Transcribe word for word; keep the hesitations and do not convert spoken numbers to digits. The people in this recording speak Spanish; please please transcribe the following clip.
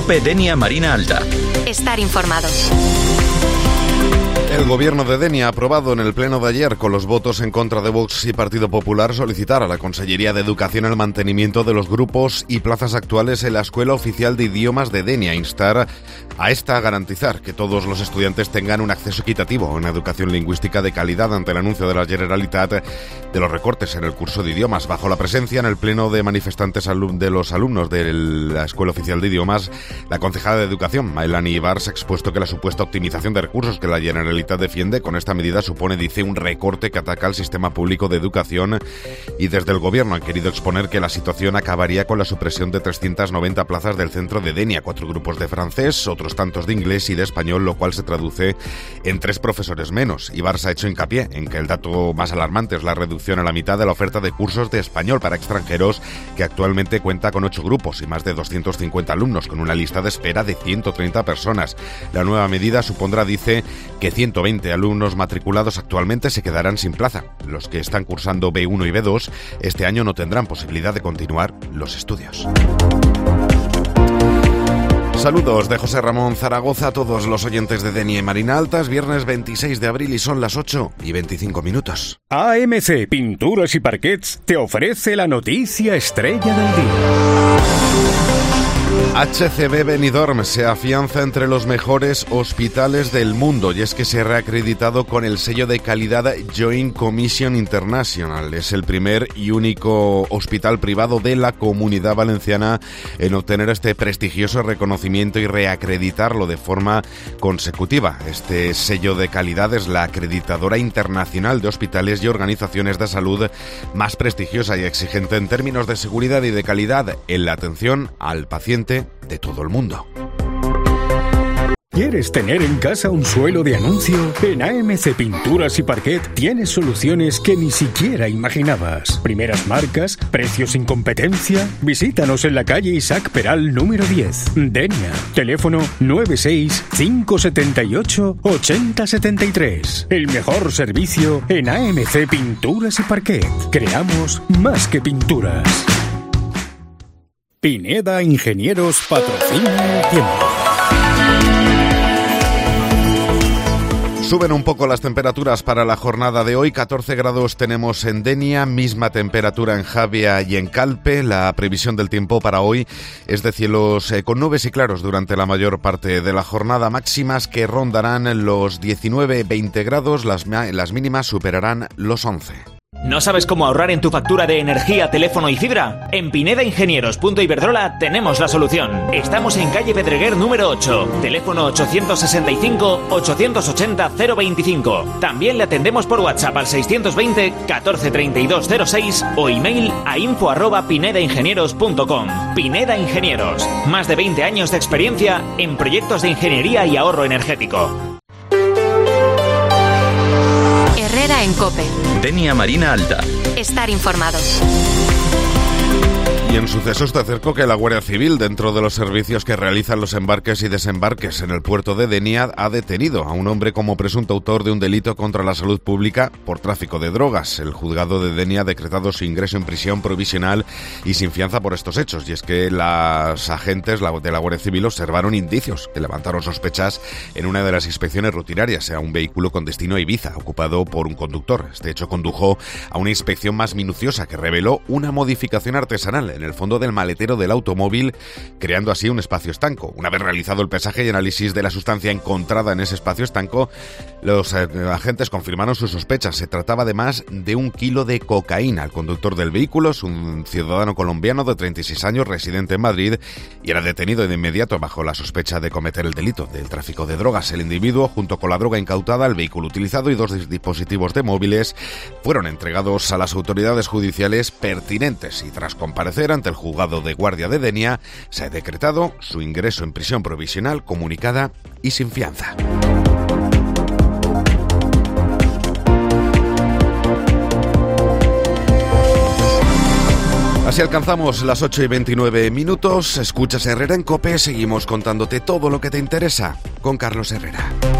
COPE Denia Marina Alta. Estar informado. El gobierno de Denia ha aprobado en el pleno de ayer, con los votos en contra de Vox y Partido Popular, solicitar a la Consellería de Educación el mantenimiento de los grupos y plazas actuales en la Escuela Oficial de Idiomas de Denia, instar a esta a garantizar que todos los estudiantes tengan un acceso equitativo a una educación lingüística de calidad ante el anuncio de la Generalitat de los recortes en el curso de idiomas. Bajo la presencia en el pleno de manifestantes de los alumnos de la Escuela Oficial de Idiomas, la concejala de Educación, Maelani Ibars, ha expuesto que la supuesta optimización de recursos que la Generalitat defiende con esta medida supone, dice, un recorte que ataca al sistema público de educación, y desde el gobierno han querido exponer que la situación acabaría con la supresión de trescientas noventa plazas del centro de Denia, cuatro grupos de francés, otros tantos de inglés y de español, lo cual se traduce en tres profesores menos. Y Barça ha hecho hincapié en que el dato más alarmante es la reducción a la mitad de la oferta de cursos de español para extranjeros, que actualmente cuenta con ocho grupos y más de doscientos cincuenta alumnos, con una lista de espera de ciento treinta personas. La nueva medida supondrá, dice, que ciento veinte alumnos matriculados actualmente se quedarán sin plaza. Los que están cursando B uno y B dos este año no tendrán posibilidad de continuar los estudios. Saludos de José Ramón Zaragoza a todos los oyentes de Denia y Marina Alta. Es viernes veintiséis de abril y son las ocho y veinticinco minutos. A M C Pinturas y Parquets te ofrece la noticia estrella del día. H C B Benidorm se afianza entre los mejores hospitales del mundo, y es que se ha reacreditado con el sello de calidad Joint Commission International. Es el primer y único hospital privado de la Comunidad Valenciana en obtener este prestigioso reconocimiento y reacreditarlo de forma consecutiva. Este sello de calidad es la acreditadora internacional de hospitales y organizaciones de salud más prestigiosa y exigente en términos de seguridad y de calidad en la atención al paciente de todo el mundo. ¿Quieres tener en casa un suelo de anuncio? En A M C Pinturas y Parquet tienes soluciones que ni siquiera imaginabas. Primeras marcas, precios sin competencia. Visítanos en la calle Isaac Peral número diez. Denia. Teléfono nueve seis cinco siete ocho ocho cero siete tres. El mejor servicio en A M C Pinturas y Parquet. Creamos más que pinturas. Pineda Ingenieros patrocina el tiempo. Suben un poco las temperaturas para la jornada de hoy. catorce grados tenemos en Denia, misma temperatura en Javia y en Calpe. La previsión del tiempo para hoy es de cielos eh, con nubes y claros durante la mayor parte de la jornada. Máximas que rondarán los diecinueve veinte grados, las, las mínimas superarán los once. ¿No sabes cómo ahorrar en tu factura de energía, teléfono y fibra? En Pineda Ingenieros punto Iberdrola tenemos la solución. Estamos en calle Pedreguer número ocho, teléfono ochocientos sesenta y cinco ochocientos ochenta cero veinticinco. También le atendemos por WhatsApp al seiscientos veinte catorce treinta y dos cero seis o email a info arroba pineda ingenieros punto com. Pineda Ingenieros, más de veinte años de experiencia en proyectos de ingeniería y ahorro energético. Herrera en COPE. Denia Marina Alta. Estar informado. Y en sucesos te acerco que la Guardia Civil, dentro de los servicios que realizan los embarques y desembarques en el puerto de Denia, ha detenido a un hombre como presunto autor de un delito contra la salud pública por tráfico de drogas. El juzgado de Denia ha decretado su ingreso en prisión provisional y sin fianza por estos hechos. Y es que las agentes de la Guardia Civil observaron indicios que levantaron sospechas en una de las inspecciones rutinarias a un vehículo con destino a Ibiza, ocupado por un conductor. Este hecho condujo a una inspección más minuciosa que reveló una modificación artesanal en el fondo del maletero del automóvil, creando así un espacio estanco. Una vez realizado el pesaje y análisis de la sustancia encontrada en ese espacio estanco, los eh, agentes confirmaron sus sospechas. Se trataba además de un kilo de cocaína. El conductor del vehículo es un ciudadano colombiano de treinta y seis años, residente en Madrid, y era detenido de inmediato bajo la sospecha de cometer el delito del tráfico de drogas. El individuo, junto con la droga incautada, el vehículo utilizado y dos dispositivos de móviles, fueron entregados a las autoridades judiciales pertinentes y tras comparecer ante el juzgado de guardia de Denia, se ha decretado su ingreso en prisión provisional comunicada y sin fianza. Así alcanzamos las ocho y veintinueve minutos. Escuchas Herrera en COPE. Seguimos contándote todo lo que te interesa con Carlos Herrera.